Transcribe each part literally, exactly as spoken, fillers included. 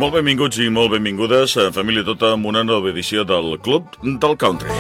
Molt benvinguts i molt benvingudes, a família tota, amb una nova edició del Club del Country.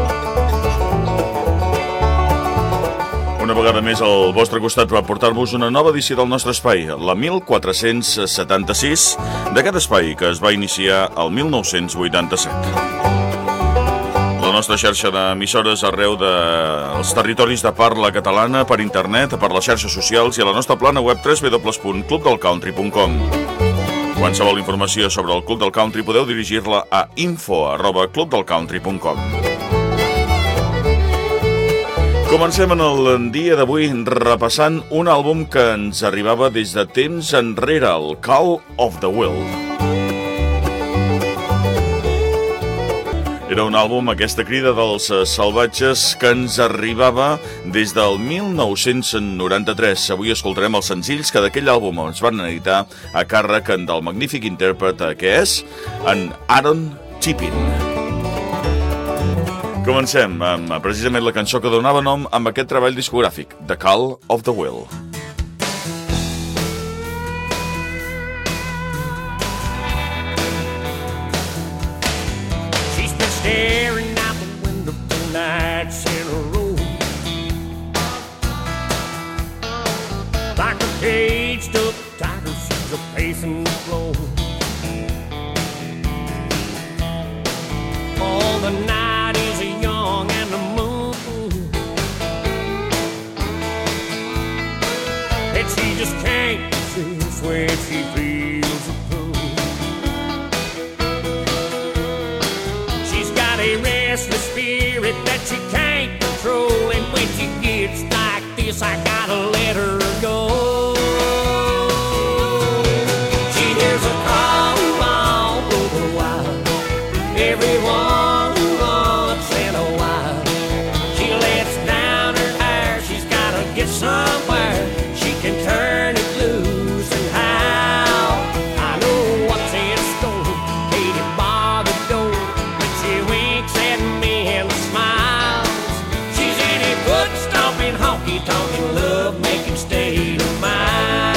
Una vegada més al vostre costat per portar-vos una nova edició del nostre espai, la mil quatre-cents setanta-sis, d'aquest espai que es va iniciar el mil nou-cents vuitanta-set. La nostra xarxa d'emissores arreu dels territoris de parla catalana per internet, per les xarxes socials i a la nostra plana web w w w punt club del country punt com. Qualsevol informació sobre el Club del Country podeu dirigir-la a info arroba club del country punt com. Comencem en el dia d'avui repassant un àlbum que ens arribava des de temps enrere, el Call of the Wild. Era un àlbum, aquesta crida dels salvatges, que ens arribava des del mil nou-cents noranta-tres. Avui escoltarem els senzills que d'aquell àlbum ens van editar a càrrec del magnífic intèrpret que és en Aaron Tippin. Comencem amb precisament la cançó que donava nom amb aquest treball discogràfic, The Call of the Wild. Staring out the window for nights in a row, like a caged up tiger, she's a pacing the floor. All the night is young and the moon, and she just can't resist when she feels it pull. A restless spirit that she can't control, and when she gets like this, I gotta let her go. She hears a call all over the wild, everyone once in a while. She lets down her hair, she's gotta get somewhere she can turn it loose and howl. I know what's in store, waiting by the door. Honky-tonkin' love-making state of mind.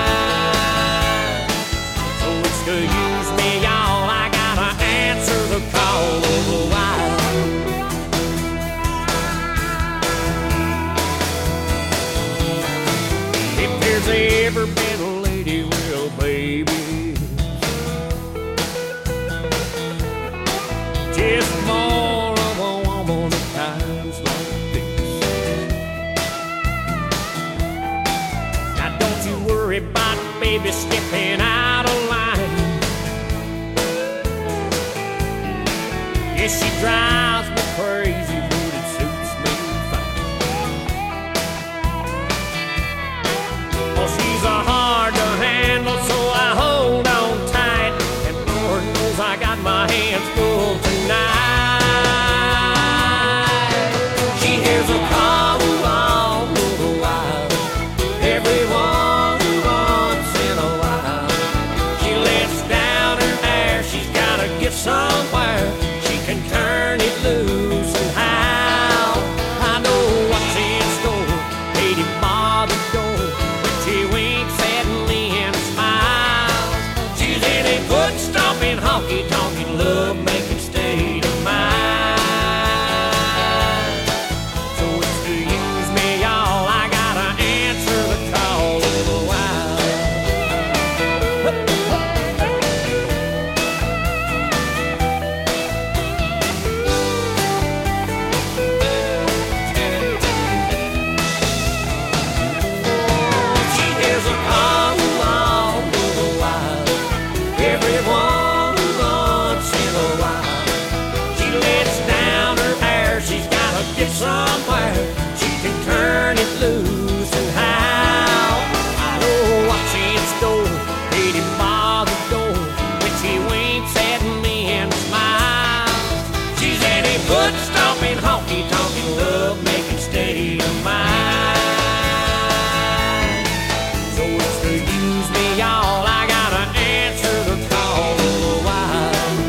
So it's to use me, y'all, I gotta answer the call of the wild. If there's ever been a lady, well, baby, just more of a woman at times like about baby stepping out of line. Yes, she drives me crazy, but it suits me fine. Oh, she's a hard to handle, so I hold on tight, and Lord knows I got my hands full tonight. She hears a call all over the wild, everyone somewhere she can turn it loose and howl. I know what's in store, waiting by the door, but she winks at me and smiles. She's in a foot-stomping, honky-tonkin', love-making state of mind. So it's to use me, y'all, I gotta answer the call of the wild. Somewhere she can turn it loose and howl. I know what's in store, waiting by the door, when she winks at me and smiles. She's in a foot-stomping, honky-tonkin', love-making state of mind. So it's to use me, y'all, I gotta answer the call of the wild.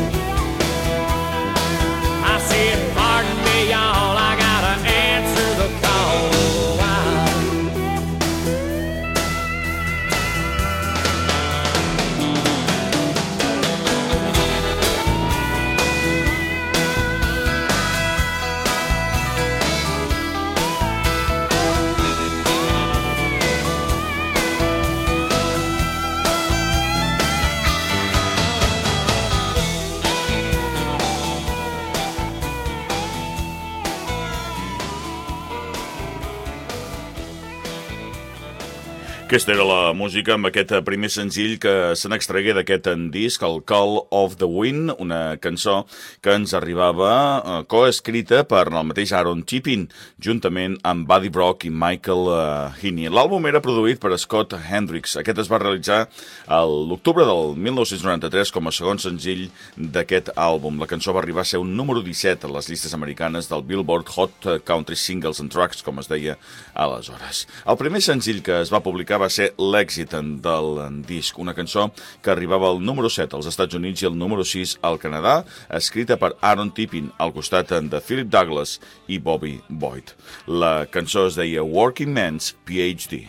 I said, pardon me, y'all, I answer the call of the wild. Aquesta era la música amb aquest primer senzill que se n'extragué d'aquest disc, el Call of the Wind, una cançó que ens arribava eh, coescrita per el mateix Aaron Tippin, juntament amb Buddy Brock i Michael eh, Heaney. L'àlbum era produït per Scott Hendricks. Aquest es va realitzar a l'octubre del mil nou-cents noranta-tres com a segon senzill d'aquest àlbum. La cançó va arribar a ser un número disset a les llistes americanes del Billboard Hot Country Singles and Tracks, com es deia aleshores. El primer senzill que es va publicar va ser l'èxit del disc, una cançó que arribava al número set als Estats Units i al número sis al Canadà, escrita per Aaron Tippin, al costat de Philip Douglas i Bobby Boyd. La cançó es deia Working Man's P H D.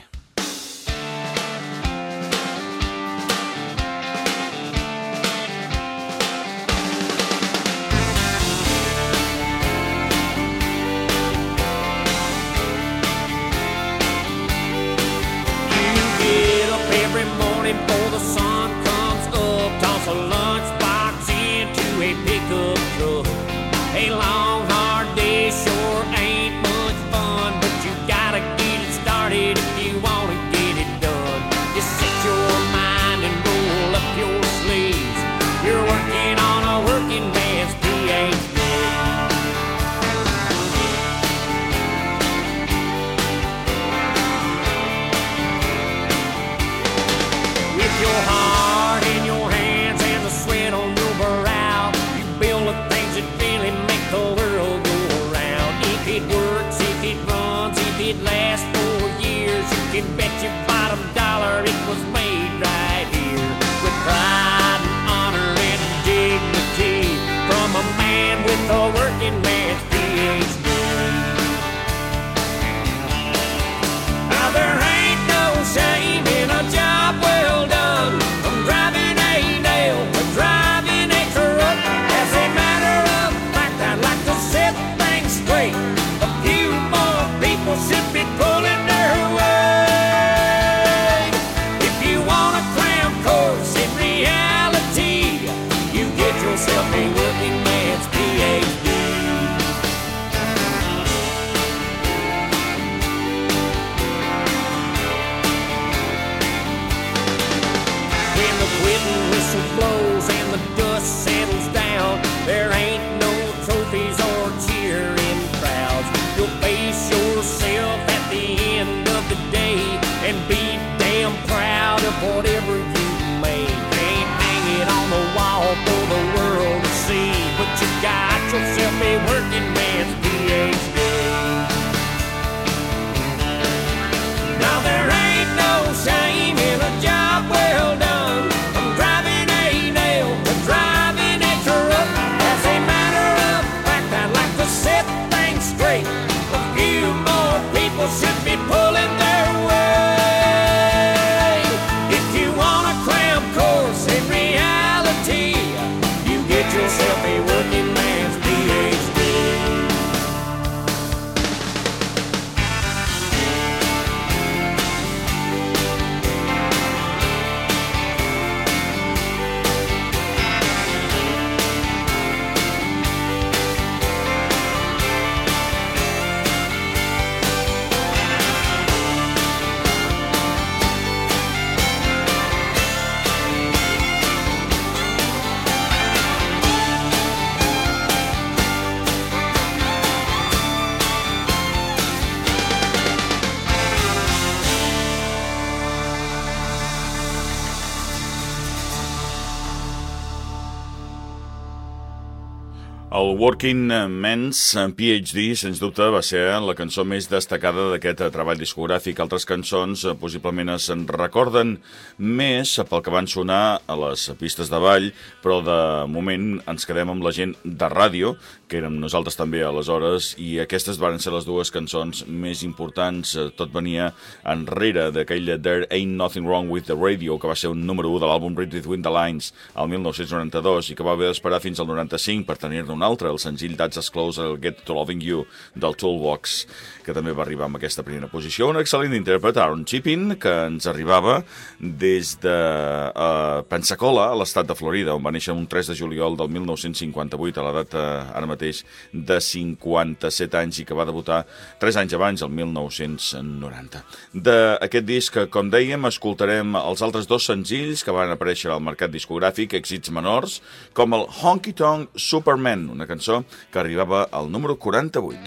Before the sun comes up, toss a lunchbox into a pickup truck. A long, hard day sure ain't much fun, but you gotta get it started if you wanna get it done. Just set your mind and roll up your sleeves. You're working on a working man's P H D. With your heart in your hands and the sweat on your brow, you build the things that really make the world go around. If it works, if it runs, if it lasts for years, you can bet your bottom dollar it was made right here. With pride and honor and dignity from a man with a working man's P H D. Now there ain't no shame in a job well done, from driving a nail to driving a truck. As a matter of fact, I'd like to set things straight. A few more people should be pulling their weight. If you want a cram course in reality, you get yourself a working man's P H D. When the quitting whistle blows and the dust settles down, there ain't no trophies or cheering crowds. You'll face yourself at the end of the day and be damn proud of whatever you made. Can't hang it on the wall for the world to see, but you got yourself a working man's P H D. Now there ain't no shame in a job well done, from driving a nail to driving a truck. As a matter of fact, I'd like to set things straight. A few more people should be pulling their weight. If you want a cram course in reality, you get yourself a working man's P H D. El Working Man's P H D, sens dubte, va ser la cançó més destacada d'aquest treball discogràfic. Altres cançons eh, possiblement se'n recorden més pel que van sonar a les pistes de ball, però de moment ens quedem amb la gent de ràdio, que érem nosaltres també aleshores, i aquestes van ser les dues cançons més importants. Tot venia enrere d'aquell There Ain't Nothing Wrong With The Radio, que va ser un número u de l'àlbum Read Between The Lines al mil nou-cents noranta-dos i que va haver d'esperar fins al noranta-cinc per tenir-ne un un altre, el senzill That's As Close I'll Get To Loving You del Toolbox, que també va arribar amb aquesta primera posició. Un excel·lent intèrpret, Aaron Chipin, que ens arribava des de uh, Pensacola, a l'estat de Florida, on va néixer un tres de juliol del mil nou-cents cinquanta-vuit, a l'edat uh, ara mateix de cinquanta-set anys, i que va debutar tres anys abans, el mil nou-cents noranta. D'aquest disc, com dèiem, escoltarem els altres dos senzills que van aparèixer al mercat discogràfic, èxits menors, com el Honky Tonk Superman, una cançó que arribava al número quaranta-vuit.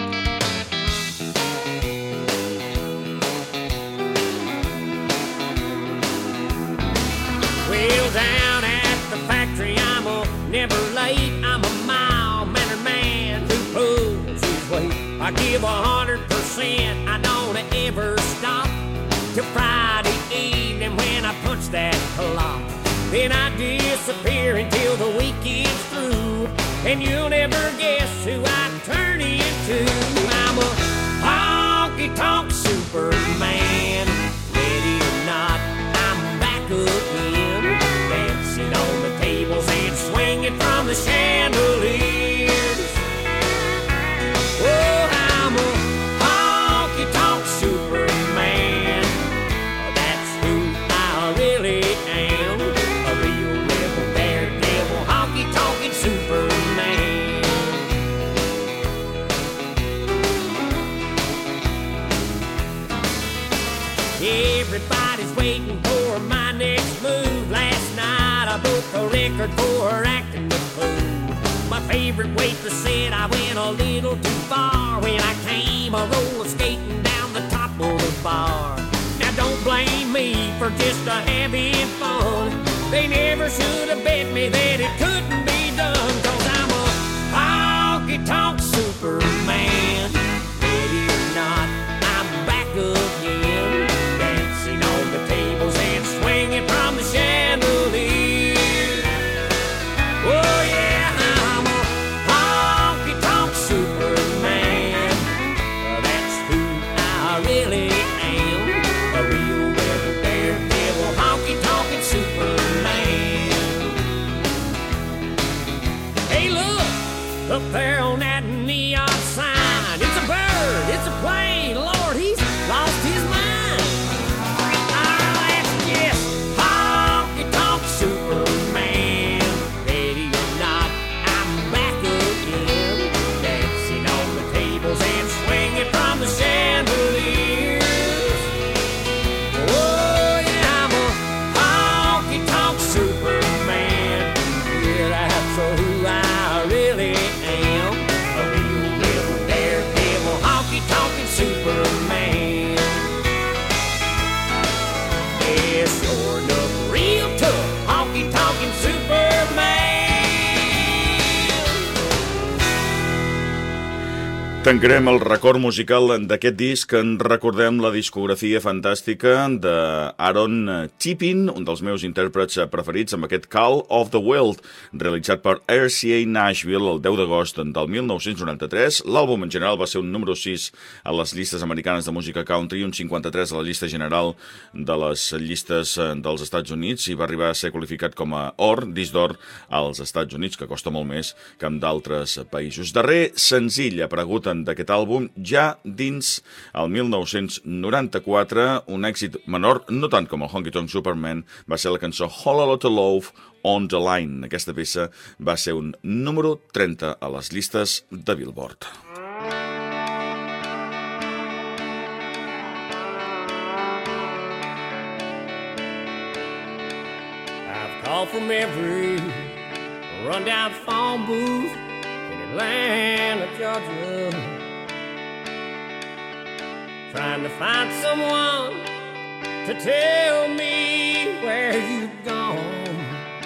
Well, down at the factory, I'm a never late. I'm a mild-mannered man who pulls his weight. I give a hundred percent. I don't ever stop till Friday evening when I punch that clock. Then I disappear until the week is through, and you'll never guess who I turn into. I'm a honky-tonk Superman. Ready or not, I'm back again, dancing on the tables and swinging from the chandeliers. Oh, I'm a honky-tonk Superman. That's who I really am. A real rebel, daredevil, honky-tonkin' Superman. Everybody's waiting for my next move. Last night I broke a record for acting the fool. My favorite waitress said I went a little too far when I came a roller skating down the top of the bar. Now don't blame me for just a having fun. They never should have bet me that it couldn't be done, 'cause I'm a honky-tonk Superman. Ready or not, I'm back again, dancing on the tables and swinging from the chandelier. Oh yeah, I'm a honky-tonk Superman. That's who I really am. A real rebel, daredevil, honky-tonkin' Superman. Hey look, up there on that neon sign. It's a bird, it's a plane. Lord, he's lost his mind. Ah, that's just honky-tonk Superman. Ready or not, I'm back again, dancing on the tables and swinging from the chandeliers. Oh yeah, I'm a honky-tonk Superman. Yeah, that's who I really am. A real rebel, daredevil, honky-tonkin' Superman. Yeah, sure enough, real tough, honky-tonkin' Superman. Tancarem el record musical d'aquest disc. En recordem la discografia fantàstica d'Aaron Chipin, un dels meus intèrprets preferits, amb aquest Call of the Wild, realitzat per R C A Nashville el deu d'agost del mil nou-cents noranta-tres. L'àlbum en general va ser un número sis a les llistes americanes de música country, un cinquanta-tres a la llista general de les llistes dels Estats Units, i va arribar a ser qualificat com a or, disc d'or, als Estats Units, que costa molt més que en d'altres països. Darrer senzill aparegut d'aquest àlbum, ja dins el mil nou-cents noranta-quatre, un èxit menor, no tant com el Honky Tonk Superman, va ser la cançó Whole Lotta Love on the Line. Aquesta peça va ser un número trenta a les llistes de Billboard. I've called from every rundown phone booth in Atlanta, Georgia, trying to find someone to tell me where you've gone.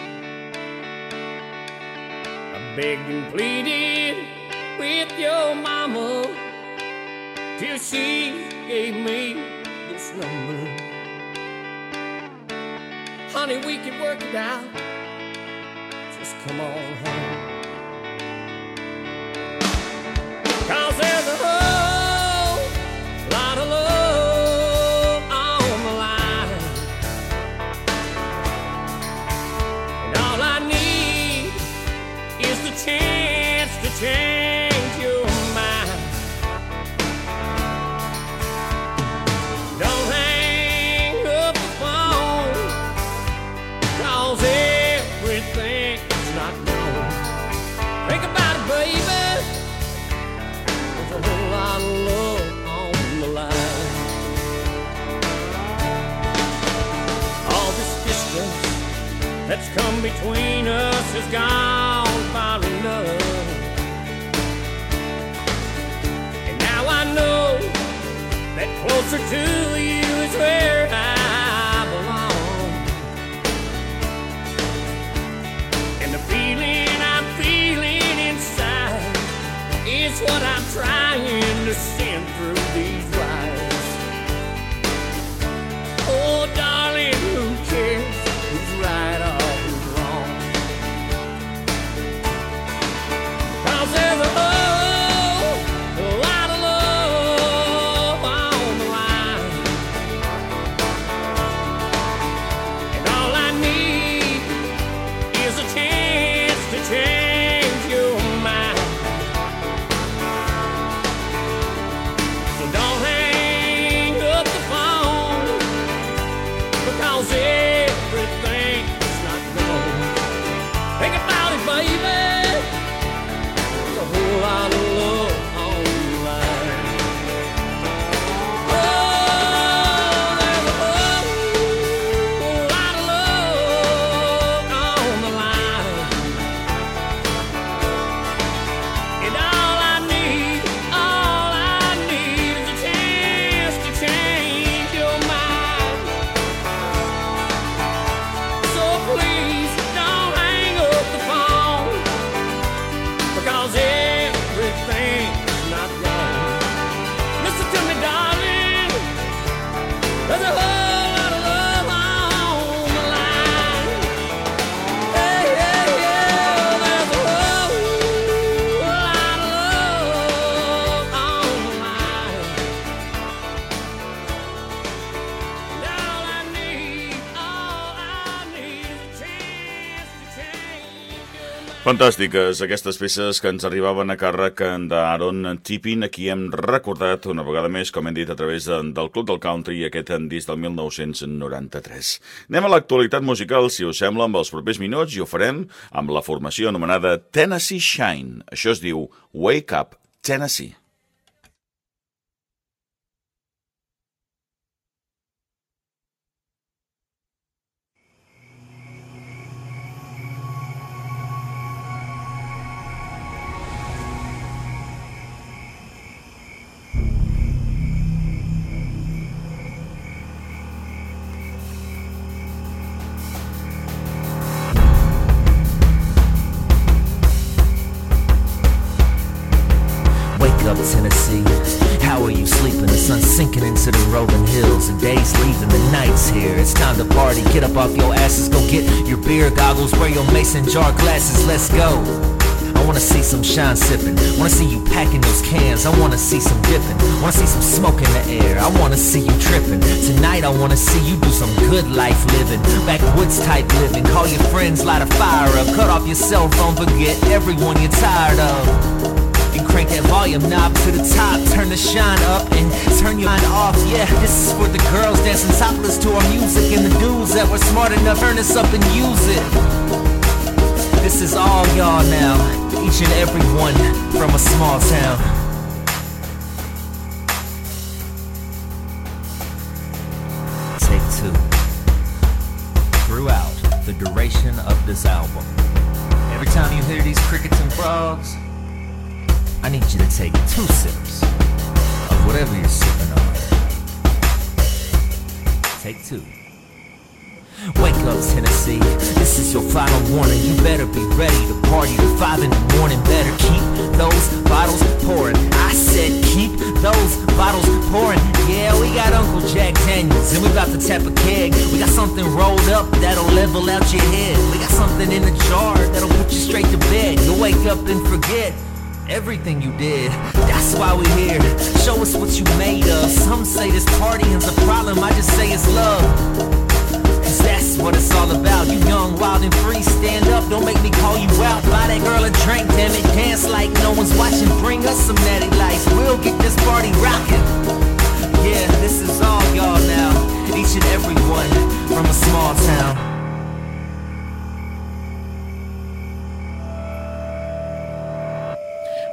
I begged and pleaded with your mama till she gave me this number. Honey, we can work it out. Just come on home. 'Cause there's a whole lot of love on the line, and all I need is the chance between us has gone far enough. And now I know that closer to you is where I belong. And the feeling I'm feeling inside is what I'm trying to send through these wires. Oh, darling, who cares who's right or who's wrong? 'Cause there's a whole lot of love on the line, and all I need is a chance to change your mind. So don't hang up the phone, because everything's not gone. Think about it, baby. There's a whole lot of love on the line. Oh, there's a whole lot of love on the line. And all I need, all I need is a chance to change your mind. So please don't hang up the phone, because everything's not wrong. Listen to me, darling. There's a whole lot of love on the line. Hey, hey, yeah, there's a whole lot of love on the line. And all I need, all I need is a chance to change your mind. Fantàstiques aquestes peces que ens arribaven a càrrec d'Aaron Tippin, a qui hem recordat una vegada més, com hem dit, a través de, del Club del Country, aquest disc del mil nou-cents noranta-tres. Anem a l'actualitat musical, si us sembla, amb els propers minuts, i ho farem amb la formació anomenada Tennessee Shine. Això es diu Wake Up Tennessee. Wake up, Tennessee. How are you sleeping? The sun's sinking into the rolling hills. The day's leaving, the night's here. It's time to party. Get up off your asses, go get your beer goggles, wear your mason jar glasses. Let's go. I wanna see some shine sipping. Wanna see you packing those cans. I wanna see some dipping. Wanna see some smoke in the air. I wanna see you tripping. Tonight I wanna see you do some good life living. Backwoods type living. Call your friends, light a fire up. Cut off your cell phone, forget everyone you're tired of. You crank that volume knob to the top, turn the shine up and turn your mind off. Yeah, this is for the girls dancing topless to our music, and the dudes that were smart enough to turn us up and use it. This is all y'all now, each and every one from a small town. Take two. Throughout the duration of this album, every time you hear these crickets and frogs, I need you to take two sips of whatever you're sipping on. Take two. Wake up, Tennessee. This is your final warning. You better be ready to party to five in the morning. Better keep those bottles pouring. I said keep those bottles pouring. Yeah, we got Uncle Jack Daniels, and we about to tap a keg. We got something rolled up that'll level out your head. We got something in the jar that'll put you straight to bed. You'll wake up and forget everything you did. That's why we're here. Show us what you made of. Some say this partying's a problem, I just say it's love. Cause that's what it's all about. You young, wild and free, stand up, don't make me call you out. Buy that girl a drink, damn it, dance like no one's watching. Bring us some natty lights, we'll get this party rocking. Yeah, this is all y'all now, each and every one from a small town.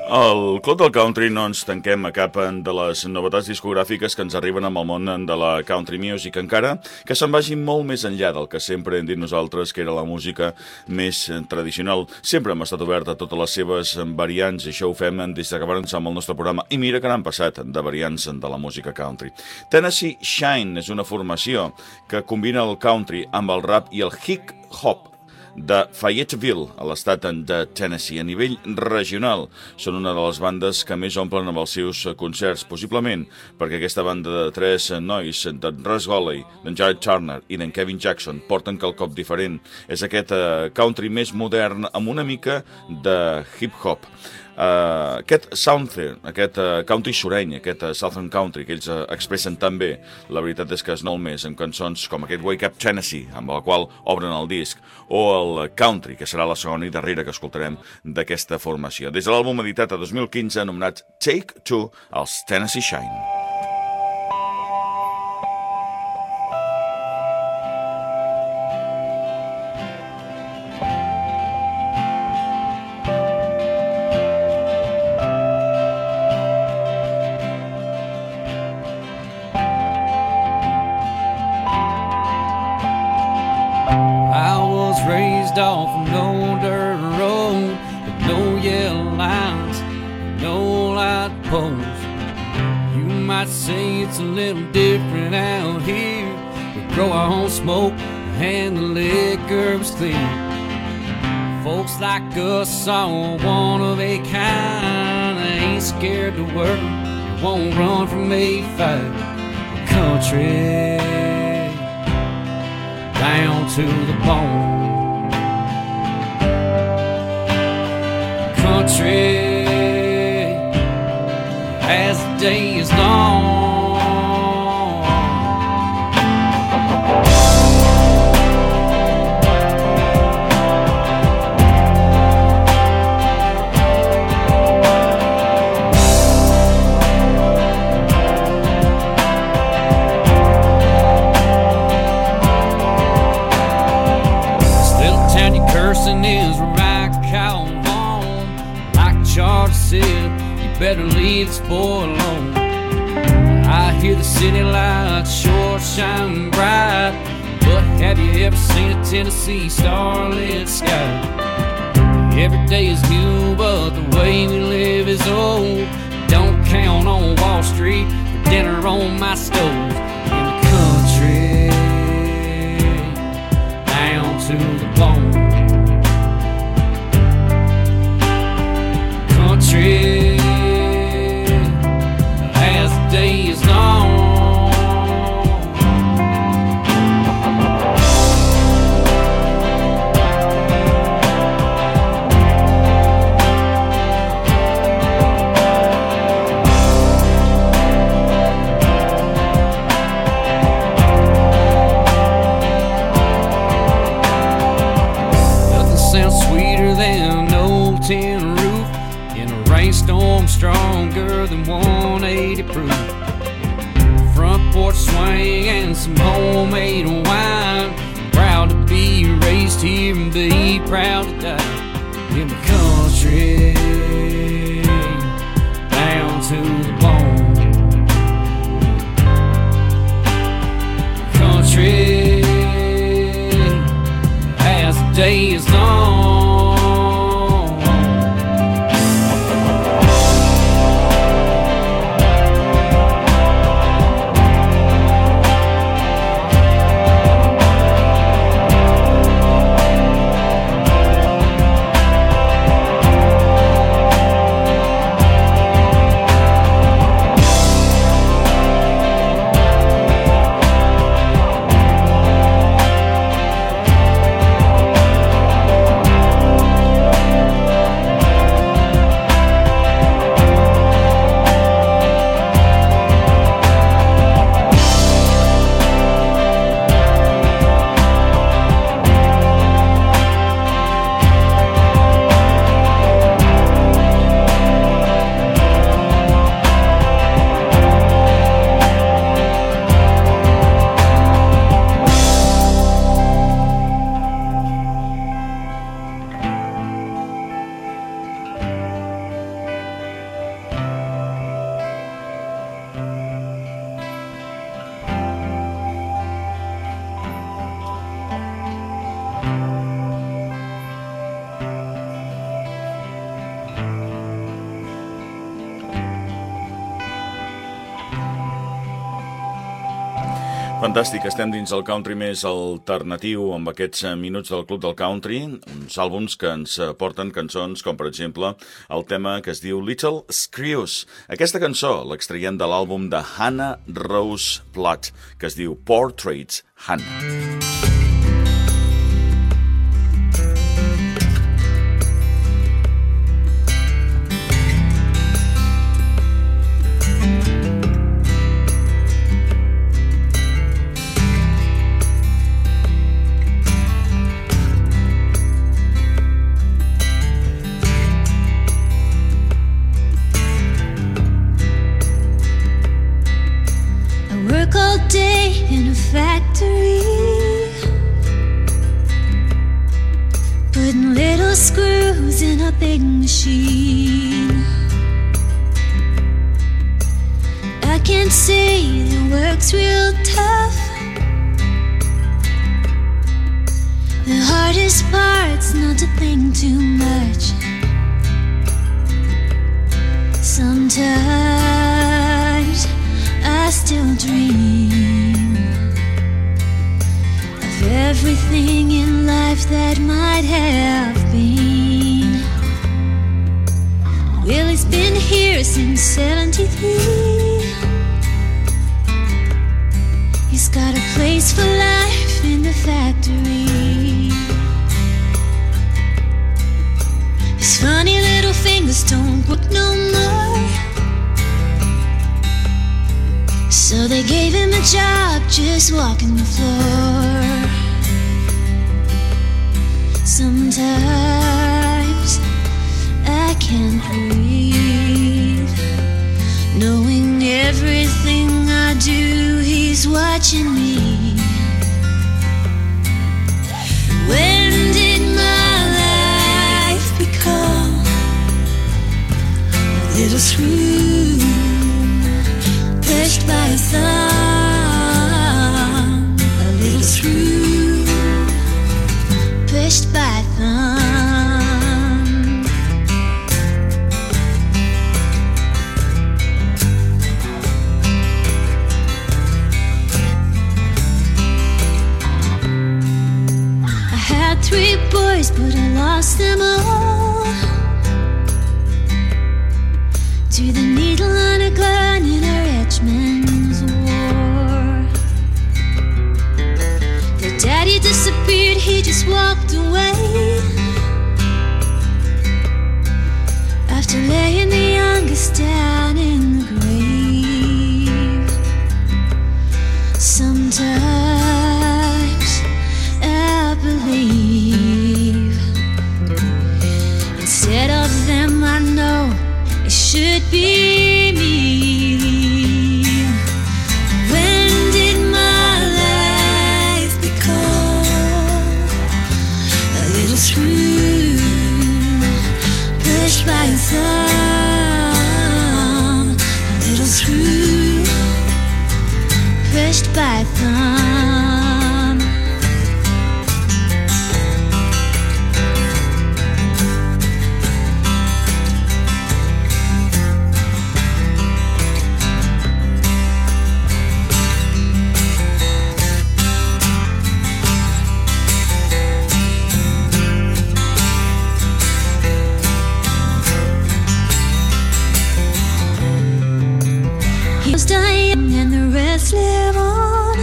Al Club del Country no ens tanquem a cap de les novetats discogràfiques que ens arriben amb el món de la country music, encara que se'n vagi molt més enllà del que sempre hem dit nosaltres, que era la música més tradicional. Sempre hem estat obert a totes les seves variants, i això ho fem des que vam començar amb el nostre programa, i mira que n'han passat de variants de la música country. Tennessee Shine és una formació que combina el country amb el rap i el hip-hop de Fayetteville, a l'estat de Tennessee. A nivell regional, són una de les bandes que més omplen amb els seus concerts, possiblement perquè aquesta banda de tres nois, d'en Russ Goley, d'en Jared Turner i d'en Kevin Jackson, porten quelcom diferent. És aquest uh, country més modern amb una mica de hip-hop. Uh, aquest Southern, aquest uh, country sureny, aquest uh, Southern country que ells uh, expressen tan bé, la veritat és que es nou més en cançons com aquest Wake Up Tennessee, amb la qual obren el disc, o el Country, que serà la segona i darrera que escoltarem d'aquesta formació. Des de l'àlbum editat a dos mil quinze, anomenat Take Two, els Tennessee Shine. Off no dirt road with no yellow lines, no light poles. You might say it's a little different out here. We grow our own smoke and the liquor's clear. Folks like us are one of a kind. They ain't scared to work, they won't run from a fight. Country down to the bone. Country as the day is long. This little town you're cursing is where I call home. Like Charles said, you better leave this boy alone. I hear the city lights sure shine bright, but have you ever seen a Tennessee starlit sky? Every day is new, but the way we live is old. Don't count on Wall Street for dinner on my stove. In the country, down to the bone. Country as the day is long. Nothing sounds sweeter than an old tin roof in a rainstorm, stronger than one eighty proof. Front porch swing and some homemade wine. Proud to be raised here and be proud to die in the country, down to the bone. Country as the day is long. Fantàstic, estem dins el country més alternatiu amb aquests minuts del Club del Country, uns àlbums que ens porten cançons com, per exemple, el tema que es diu Little Screws. Aquesta cançó l'extraiem de l'àlbum de Hannah Rose Platt, que es diu Portraits Hannah. Day in a factory, putting little screws in a big machine. I can't say the work's real tough. The hardest part's not to think too much. Sometimes I still dream of everything in life that might have been. Well, it's been here since seventy-three. He's got a place for life in the factory. His funny little fingers don't work no more, so they gave him a job just walking the floor. Sometimes I can't breathe, knowing everything I do, he's watching me. When did my life become a little screw pushed by a thumb, a little screw pushed by a thumb. I had three boys, but I lost them all to the needle on a gun in a Richmond's war. Their daddy disappeared, he just walked away after laying the youngest down in the grave. Sometimes I believe instead of them I know it should be me. When did my life become a little screw pushed by a thumb, a little screw pushed by a thumb? Dying and the rest live on.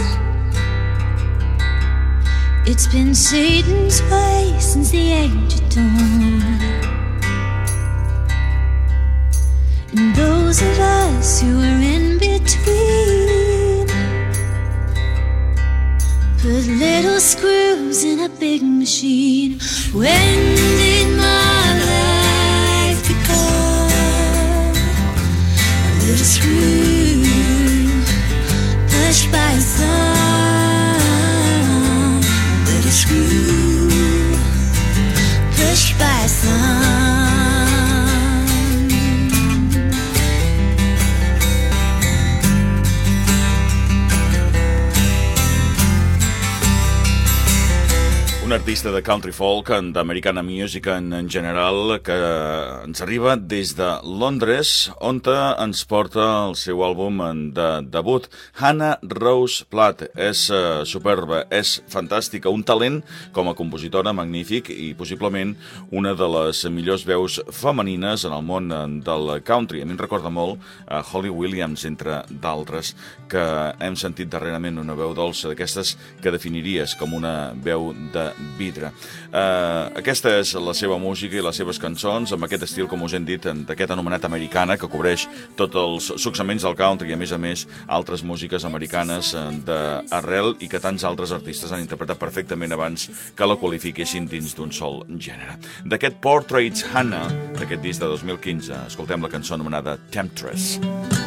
It's been Satan's way since the age of dawn. And those of us who are in between put little screws in a big machine. When did my life become a little screw pushed by a thumb, a little screw pushed by a thumb? Una artista de country folk, d'americana music en, en general, que ens arriba des de Londres, on ens porta el seu àlbum de debut. Hannah Rose Platt és uh, superba, és fantàstica, un talent com a compositora magnífic i possiblement una de les millors veus femenines en el món del country. A mi em recorda molt a Holly Williams, entre d'altres, que hem sentit darrerament, una veu dolça d'aquestes que definiries com una veu de vidre. Uh, aquesta és la seva música i les seves cançons, amb aquest estil, com us hem dit, d'aquest anomenat americana, que cobreix tots els successaments del country i, a més a més, altres músiques americanes d'arrel i que tants altres artistes han interpretat perfectament abans que la qualifiquessin dins d'un sol gènere. D'aquest Portraits Hannah, d'aquest disc de dos mil quinze, escoltem la cançó anomenada Temptress.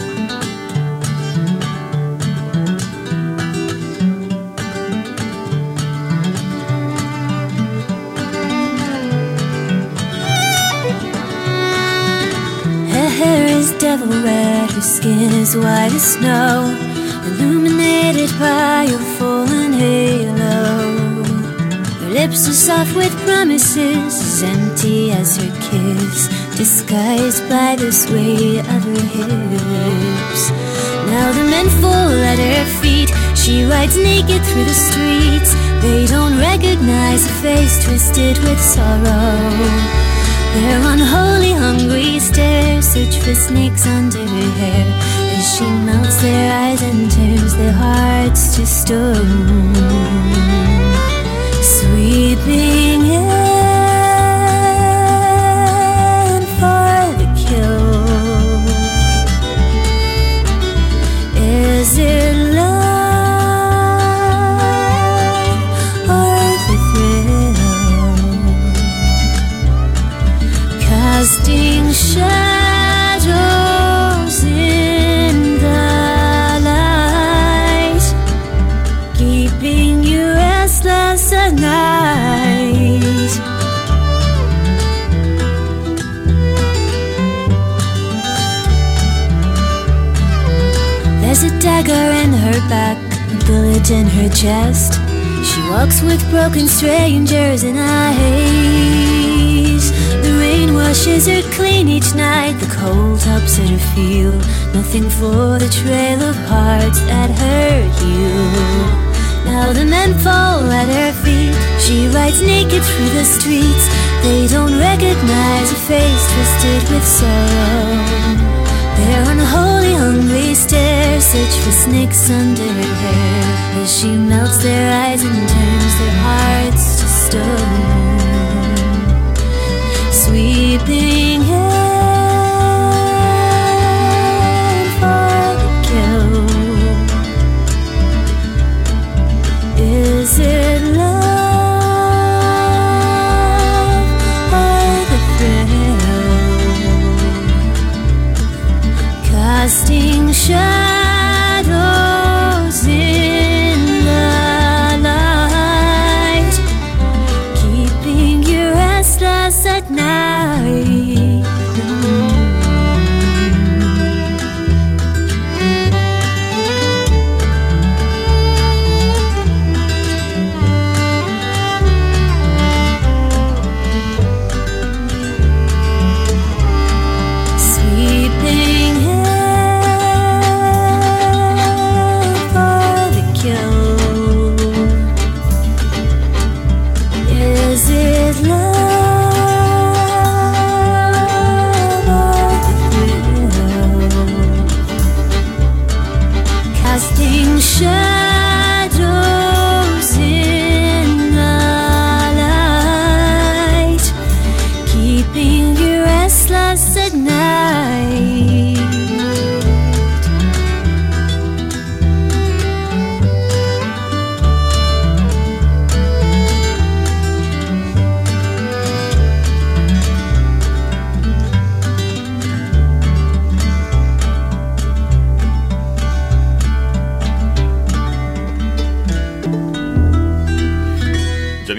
Devil red, her skin is white as snow, illuminated by your fallen halo. Her lips are soft with promises, as empty as her kiss, disguised by the sway of her hips. Now the men fall at her feet, she rides naked through the streets. They don't recognize a face twisted with sorrow. Their unholy, hungry stare search for snakes under her hair as she melts their eyes and turns their hearts to stone. Sweeping in for the kill. Is it love or the thrill? Casting shadows in the light, keeping you restless at night. There's a dagger in her back, a bullet in her chest. She walks with broken strangers in a haze. The rain washes her clean each night. The cold helps her to feel nothing for the trail of hearts that hurt you. Now the men fall at her feet. She rides naked through the streets. They don't recognize a face twisted with sorrow. Their unholy, hungry stare search for snakes under her hair as she melts their eyes and turns their hearts to stone. Sweeping in for the kill. Is it love or the thrill? Casting shadows in the light, keeping you restless at night. Sweeping in for the kill. Is it love or the thrill? Casting shadows in the light, keeping you restless at night.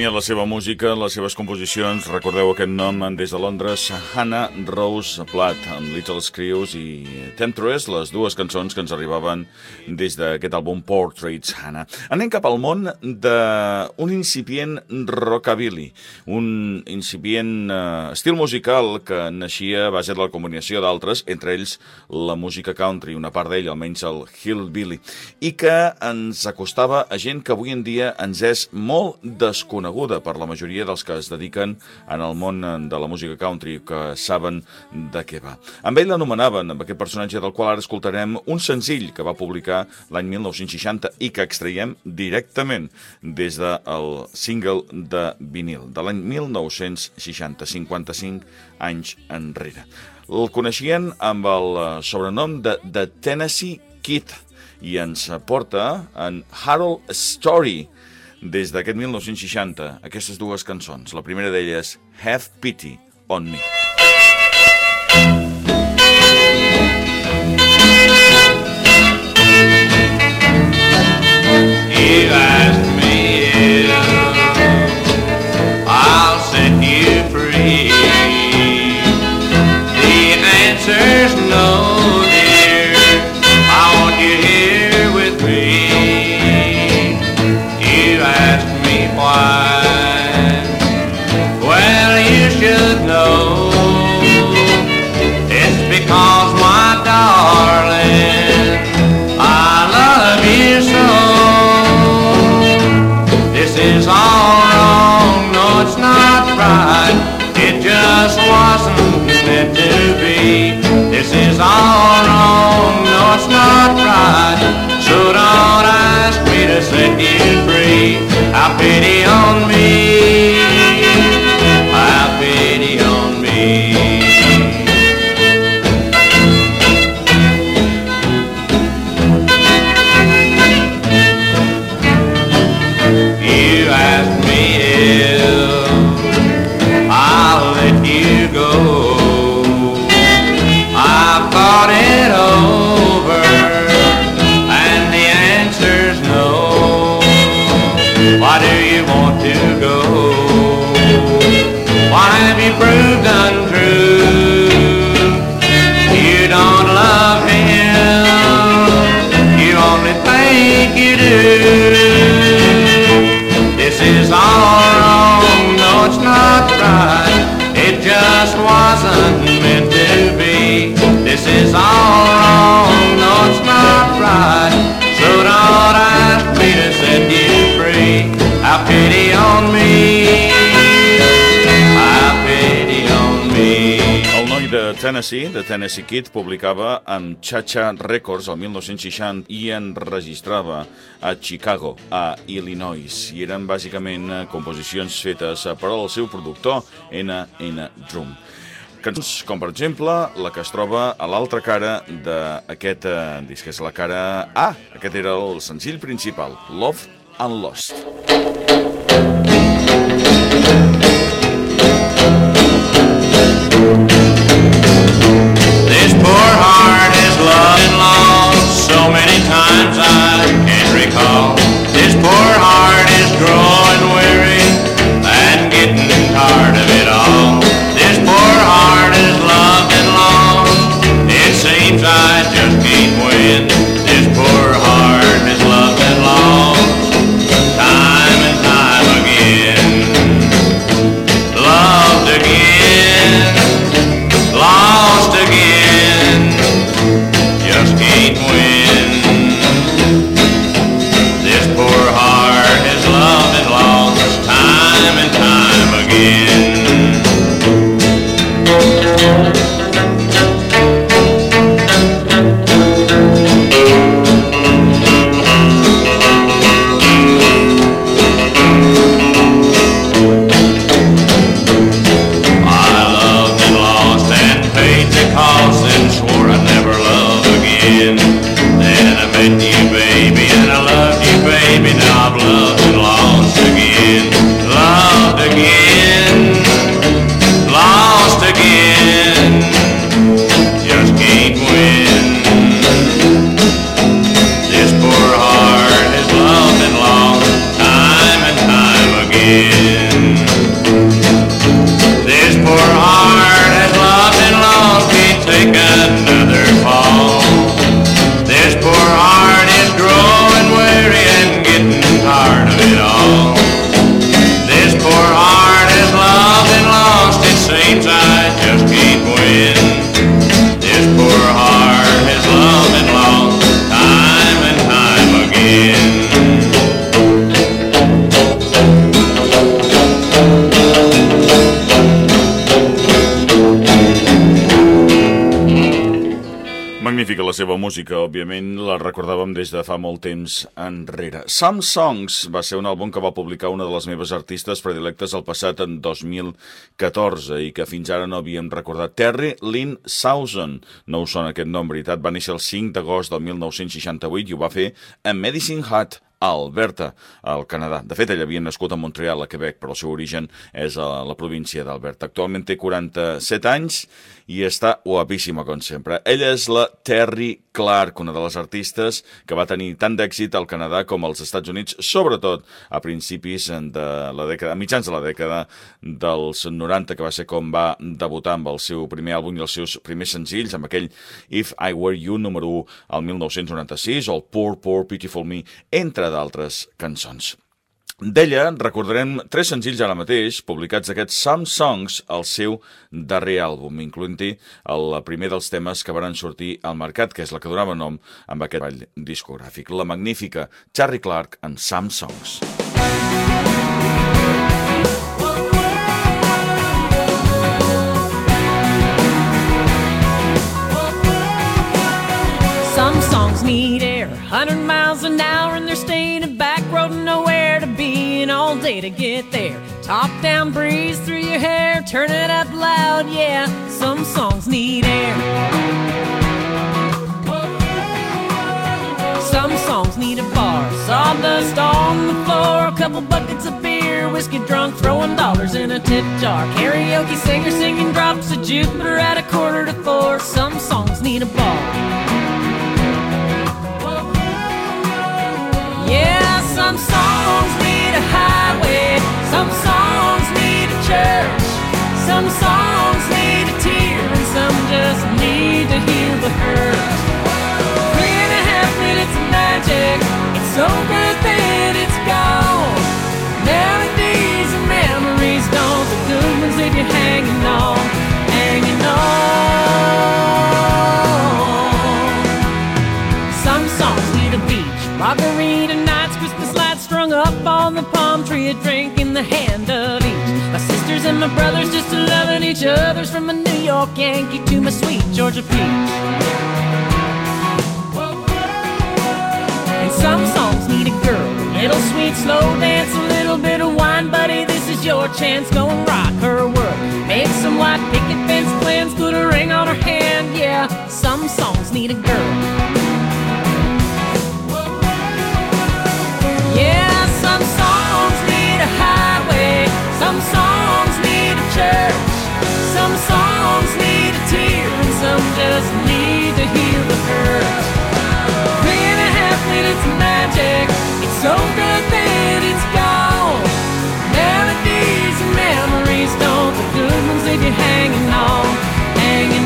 la seva música, les seves composicions. Recordeu aquest nom des de Londres, Hannah Rose Platt, amb Little Screws i Temptress, les dues cançons que ens arribaven des d'aquest àlbum Portraits, Hannah. Anem cap al món d'un incipient rockabilly, un incipient eh, estil musical que naixia a base de la combinació d'altres, entre ells la música country, una part d'ell, almenys el hillbilly, i que ens acostava a gent que avui en dia ens és molt desconeguda per la majoria dels que es dediquen en el món de la música country, que saben de què va. Amb ell l'anomenaven, amb aquest personatge del qual ara escoltarem un senzill que va publicar l'any mil nou-cents seixanta i que extraiem directament des del single de vinil de l'any mil nou-cents seixanta, cinquanta-cinc anys enrere. El coneixien amb el sobrenom de The Tennessee Kid i ens porta en Harold Story des d'aquest mil nou-cents seixanta, aquestes dues cançons. La primera d'elles, Have Pity on Me. You asked me if I'll set you free. The answer's no, dear. I want you here with me. You asked me why. Well, you should know. It's because, my darling, I love you so. This is all wrong, no, it's not right. It just wasn't meant to be. This is all wrong, no, it's not right. So don't ask me to set you free. Have pity on me. Have pity on me. You asked me if I'll let you go. I've thought it over, and the answer's no. Why do you want to go? Why have you proved untrue? You don't love him, you only think you do. This is all wrong, no, it's not right. It just wasn't meant to be. This is all wrong, no, it's not right. So don't ask me to set you free. Have pity on me. Have pity on me. El noi de Tennessee, de Tennessee Kid, publicava amb Cha-Cha Records el mil nou-cents seixanta i enregistrava a Chicago, a Illinois, i eren bàsicament composicions fetes per al seu productor, N N Drum. Cançons com, per exemple, la que es troba a l'altra cara d'aquest eh, disc, que és la cara A. Aquest era el senzill principal, Love and Lost. This poor heart has loved and lost so many times I can't recall. This poor heart is growing weary and getting tired of it all. This poor heart is loved and lost. It seems I just can't win. This poor heart is loved and lost. Time que la seva música, òbviament, la recordàvem des de fa molt temps enrere. Some Songs va ser un àlbum que va publicar una de les meves artistes predilectes el passat en dos mil catorze i que fins ara no havíem recordat. Terry Lynn Sawson, no us sona aquest nom, veritat, va néixer el cinc d'agost del mil nou-cents seixanta-vuit i ho va fer a Medicine Hat, a Alberta, al Canadà. De fet, ell havia nascut a Montreal, a Quebec, però el seu origen és a la província d'Alberta. Actualment té quaranta-set anys i està guapíssima, com sempre. Ella és la Terri Clark, una de les artistes que va tenir tant d'èxit al Canadà com als Estats Units, sobretot a principis de la dècada, a mitjans de la dècada dels noranta, que va ser com va debutar amb el seu primer àlbum i els seus primers senzills, amb aquell If I Were You, número u, al mil nou-cents noranta-sis, o el Poor, Poor, Pitiful Me, entre d'altres cançons. D'ella recordarem tres senzills ara mateix, publicats d'aquests Some Songs, al seu darrer àlbum, incloent-hi el primer dels temes que van sortir al mercat, que és la que donava nom amb aquest ball discogràfic. La magnífica Terri Clark en Some Songs. Some songs need air, one hundred miles an hour, and they're staying a back road and nowhere to be, and all day to get there. Top down breeze through your hair, turn it up loud, yeah. Some songs need air. Some songs need a bar, sawdust on the floor, a couple buckets of beer, whiskey drunk, throwing dollars in a tip jar. Karaoke singer singing drops of Jupiter at a quarter to four. Some songs need a bar. Yeah, some songs need a highway, some songs need a church, some songs need a tear, and some just need to heal the hurt. Three and a half minutes of magic, it's so good that it's gone. Melodies and memories don't, the good ones leave you hanging on, hanging on. Some songs need a beach, margarita nights, Christmas lights strung up on the palm tree, a drink in the hand of each. My sisters and my brothers just loving each other's, from a New York Yankee to my sweet Georgia peach. And some songs need a girl, a little sweet slow dance, a little bit of wine, buddy, this is your chance, go and rock her world. Make some white picket fence plans, put a ring on her hand, yeah. Some songs need a girl. Some songs need a highway, some songs need a church, some songs need a tear, and some just need to heal the hurt. Three and a half minutes of magic, it's so good that it's gone. Melodies and memories don't, the good ones leave you hanging on, hanging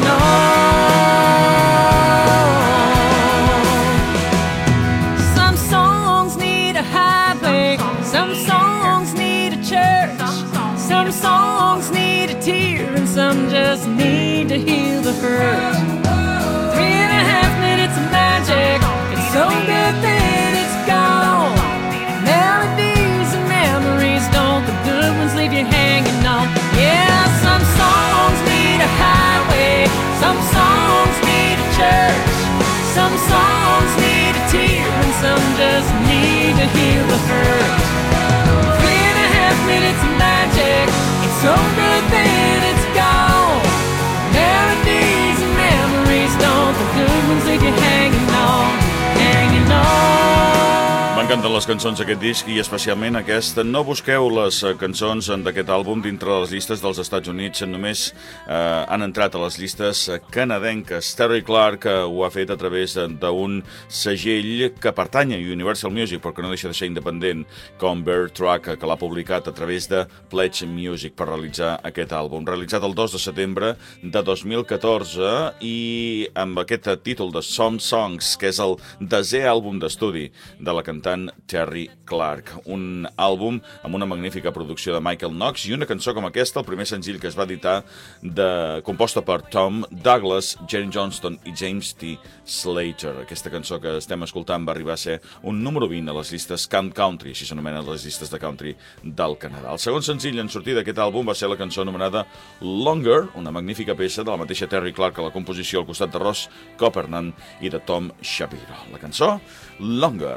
on. Some songs need a highway, some songs need a church, some songs need a tear, and some just need to heal the hurt. Three and a half minutes of magic, it's so good that it's gone. Melodies and memories don't, the good ones leave you hanging on. Yeah, some songs need a highway, some songs need a church, some songs need a tear, and some just need to heal the hurt. Minutes of magic, it's so good that it's gone. Melodies and memories don't, the good ones leave you hanging on, hanging on. M'encanten les cançons d'aquest disc i especialment aquesta. No busqueu les cançons d'aquest àlbum dintre de les llistes dels Estats Units, només eh, han entrat a les llistes canadenques. Terri Clark eh, ho ha fet a través d'un segell que pertany a Universal Music, però que no deixa de ser independent, com Bird Track, que l'ha publicat a través de Pledge Music per realitzar aquest àlbum. Realitzat el dos de setembre de dos mil catorze i amb aquest títol de Some Songs, que és el desè àlbum d'estudi de la cantant d'en Terry Clark. Un àlbum amb una magnífica producció de Michael Knox i una cançó com aquesta, el primer senzill que es va editar, de, composta per Tom Douglas, Jerry Johnston i James T. Slater. Aquesta cançó que estem escoltant va arribar a ser un número vint a les llistes Camp Country, així s'anomenen les llistes de country del Canadà. El segon senzill en sortir d'aquest àlbum va ser la cançó anomenada Longer, una magnífica peça de la mateixa Terry Clark a la composició al costat de Ross Coppernan i de Tom Shapiro. La cançó Longer.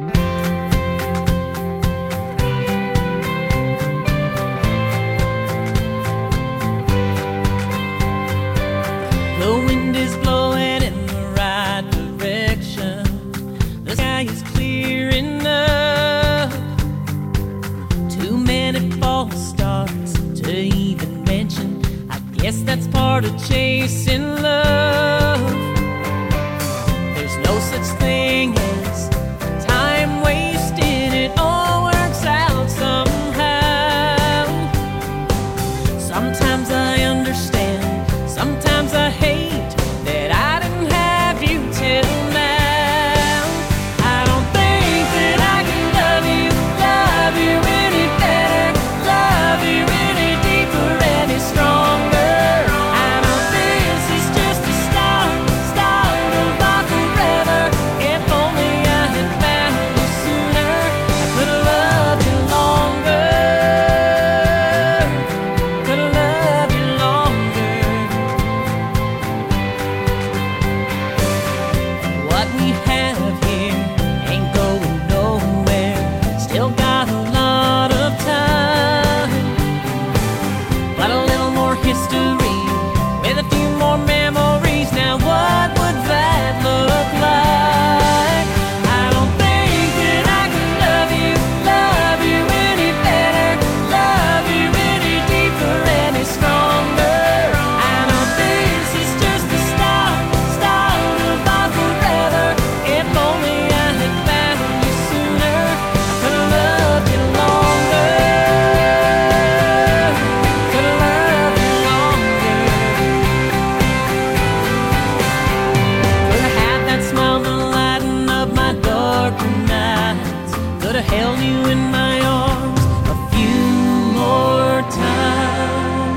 The wind is blowing in the right direction. The sky is clear enough. Too many false starts to even mention. I guess that's part of chasing love. There's no such thing as time wasted. It all works out somehow. Sometimes I understand, sometimes I hate that I didn't have you till now. I don't think that I can love you, love you any better, love you any deeper, any stronger. I know this is just the start, start of our forever. If only I had found you sooner, I could have loved you longer, could have loved you longer. What we have here ain't going nowhere. Still got a lot of time, but a little more history with a few more memories. Now what would that look like? I don't think that I can love you, love you any better, love you any deeper, any stronger. I know this is just the start, start of our forever. If only I had found you sooner, I could have loved you longer, could have loved you longer. Could have had that smile to lighten up my darker nights. Could have held you in my arms a few more times.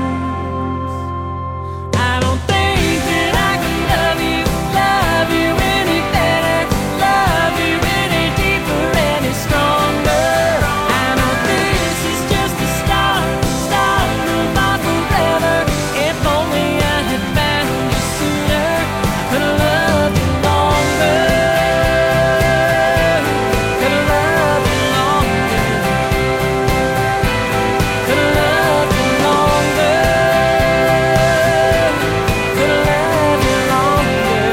I don't think that I can love you, love you any better, love you any deeper, any stronger. I know this is just the start, start of our forever. If only I had found you sooner, I could have loved you longer, could have loved you longer, could have loved you longer, could have loved you longer.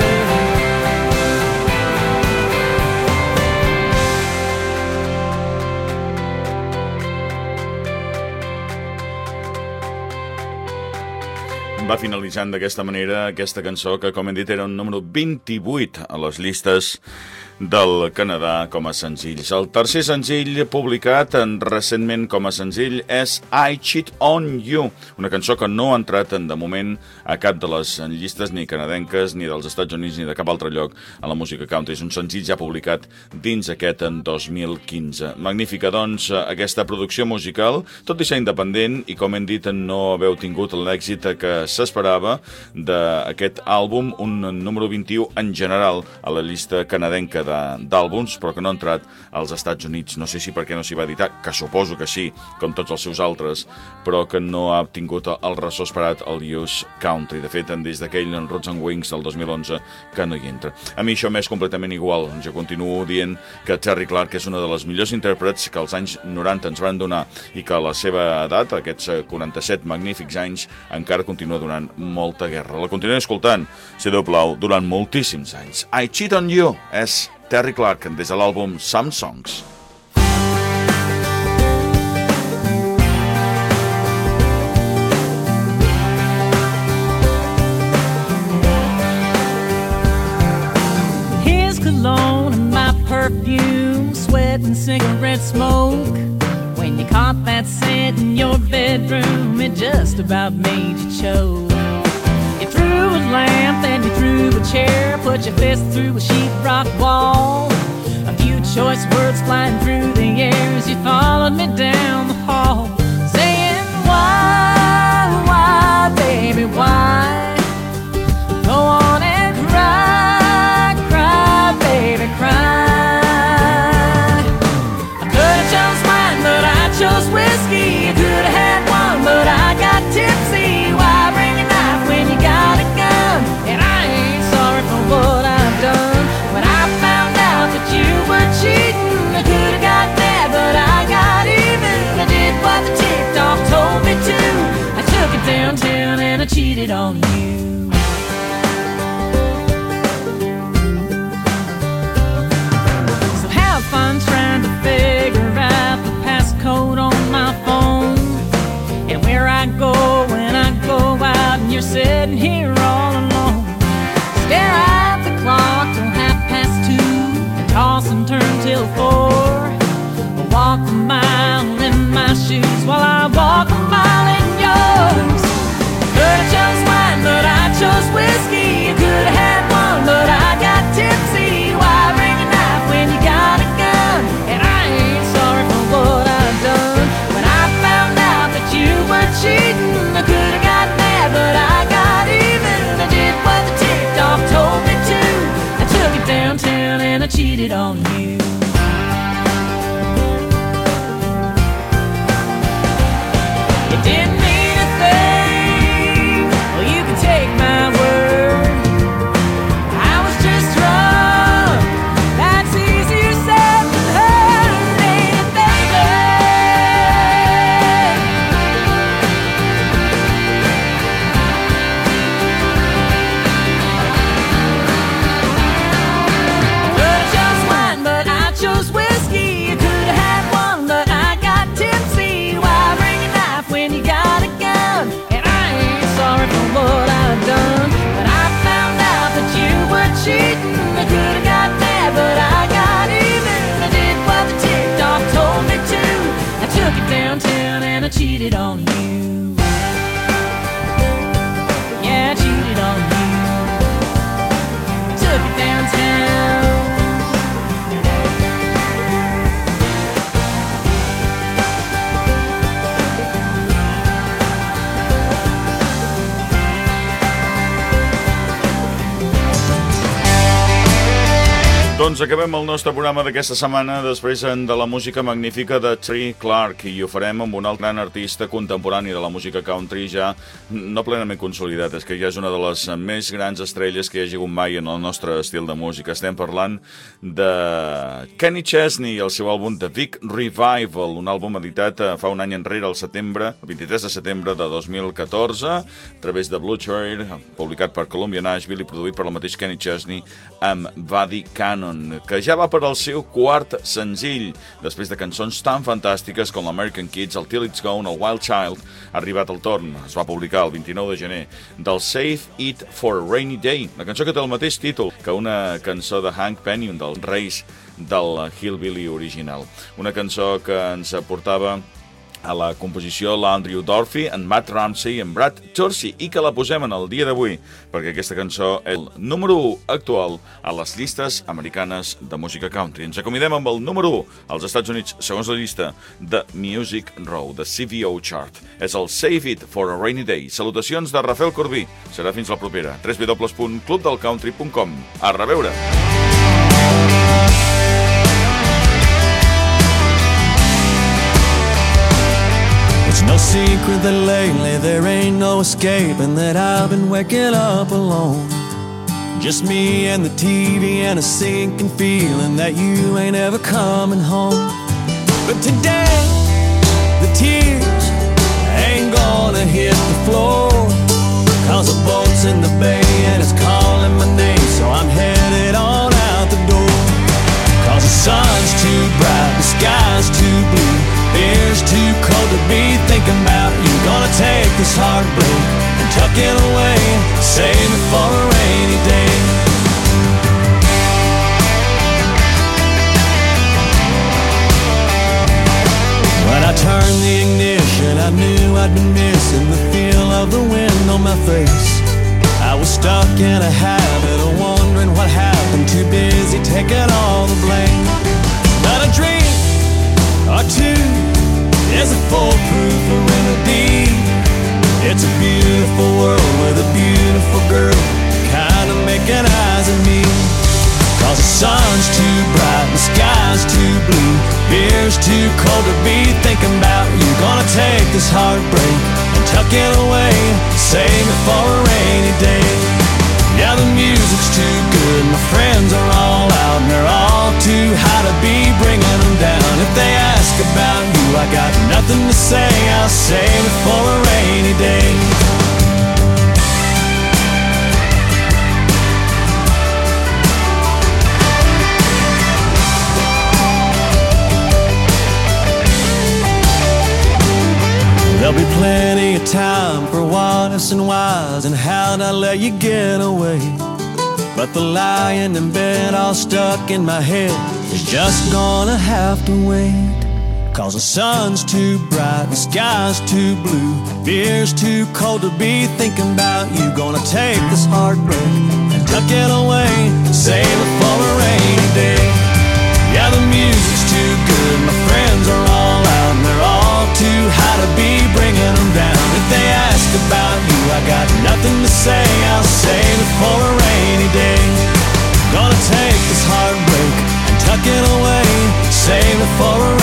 Va finalitzant d'aquesta manera aquesta cançó que, com hem dit, era un número vint-i-vuit a les llistes del Canadà com a senzills. El tercer senzill publicat en recentment com a senzill és I Cheat on You, una cançó que no ha entrat de moment a cap de les llistes ni canadenques, ni dels Estats Units, ni de cap altre lloc a la música country. És un senzill ja publicat dins aquest en dos mil quinze. Magnífica, doncs, aquesta producció musical, tot i ser independent i, com hem dit, no haver tingut l'èxit que s'esperava d'aquest àlbum, un número vint-i-u en general a la llista canadenca d'àlbums, però que no ha entrat als Estats Units. No sé si perquè no s'hi va editar, que suposo que sí, com tots els seus altres, però que no ha tingut el ressò esperat al U S Country. De fet, des d'aquell en Rods and Wings del dos mil onze que no hi entra. A mi això m'és completament igual. Jo continuo dient que Terry Clark és una de les millors intèrprets que als anys noranta ens van donar i que a la seva edat, aquests quaranta-set magnífics anys, encara continua donant molta guerra. La continuem escoltant, si Déu plau, durant moltíssims anys. I Cheat on You és Terry Clark des de l'àlbum Some Songs. His cologne and my perfume, sweat and cigarette smoke. When you caught that scent in your bedroom, it just about made you choke. You threw a lamp, then you threw a chair, put your fist through a sheetrock wall. A few Choice words flying through the air as you followed me down the hall, saying, why, why, baby, why? Go on and cry, cry, baby, cry. I could've chose wine, but I chose whiskey. You could've had one, but I got tipsy. Why bring a knife when you got a gun? And I ain't sorry for what I've done. When I found out that you were cheating, I could've got mad, but I got even. I did what the tick-tock told me to. I took it downtown and I cheated on you. So have fun trying to figure out the passcode on my phone, and where I go when I go out and you're sitting here all alone. Stare at the clock till half past two, and toss and turn till four. Walk a mile in my shoes while I walk a mile in yours. Could've chose wine, but I chose whiskey. You could've had one, but I got tipsy. Why bring a knife when you got a gun? And I ain't sorry for what I've done. When I found out that you were cheating, I could've got mad, but I got even. I did what the tick-tock told me to. I took it downtown and I cheated on you. It didn't mean a thing. Well, you can take my word. I was just drunk. That's easier said than done, ain't it, baby? Could've chose wine, but I chose whiskey. You could've had one, but I got tipsy. Why bring a knife when you got a gun? And I ain't sorry for what I've done. But I found out that you were cheating. I could've got mad, but I got even. I did what the tick-tock told me to. I took it downtown and I cheated on you. Yeah, I cheated on you. Took it downtown. Doncs acabem el nostre programa d'aquesta setmana després de la música magnífica de Tree Clark, i ho farem amb un altre gran artista contemporani de la música country ja no plenament consolidat. És que ja és una de les més grans estrelles que hi ha hagut mai en el nostre estil de música. Estem parlant de Kenny Chesney i el seu àlbum The Big Revival, un àlbum editat fa un any enrere, al setembre, el vint-i-tres de setembre de dos mil catorze, a través de Blue Chair, publicat per Columbia Nashville i produït per el mateix Kenny Chesney amb Buddy Cannon, que ja va per al seu quart senzill. Després de cançons tan fantàstiques com l'American Kids, el Till It's Gone, el Wild Child, ha arribat el torn, es va publicar el vint-i-nou de gener, del Save It for a Rainy Day, la cançó que té el mateix títol que una cançó de Hank Penny, un dels reis del Hillbilly original. Una cançó que ens portava a la composició l'Andrew Dorfy, en Matt Ramsey i en Brad Tursey, i que la posem en el dia d'avui perquè aquesta cançó és el número u actual a les llistes americanes de música country. Ens acomidem amb el número u als Estats Units segons la llista de Music Row, de C V O Chart. És el Save It for a Rainy Day. Salutacions de Rafael Corbí. Serà fins la propera. w w w punt club del country punt com. A reveure! It's no secret that lately there ain't no escaping that I've been waking up alone. Just me and the T V and a sinking feeling that you ain't ever coming home. But today, the tears ain't gonna hit the floor, 'cause the boat's in the bay and it's calling my name, so I'm headed on out the door. 'Cause the sun's too bright, the sky's too blue, air's too cold to be thinking about you. Gonna take this heartbreak and tuck it away, save it for a rainy day. When I turned the ignition, I knew I'd been missing the feel of the wind on my face. I was stuck in a habit of wondering what happened, too busy taking all the blame. this heartbreak and tuck it away, save it for a rainy day. Yeah, the music's too good, my friends are all out, and they're all too high to be bringing them down. If they ask about you, I got nothing to say, I'll save it for a rainy day. There'll be plenty of time for what ifs and whys and how'd I let you get away. But the lying in bed all stuck in my head is just gonna have to wait. Cause the sun's too bright, the sky's too blue, beer's too cold to be thinking about you. Gonna take this heartbreak and tuck it away, save it for a rainy day. Yeah, the music's too good, my friends are all out, and they're all too high to be bringing them down. If they ask about you, I got nothing to say, I'll save it for a rainy day. Gonna take this heartbreak and tuck it away, save it for a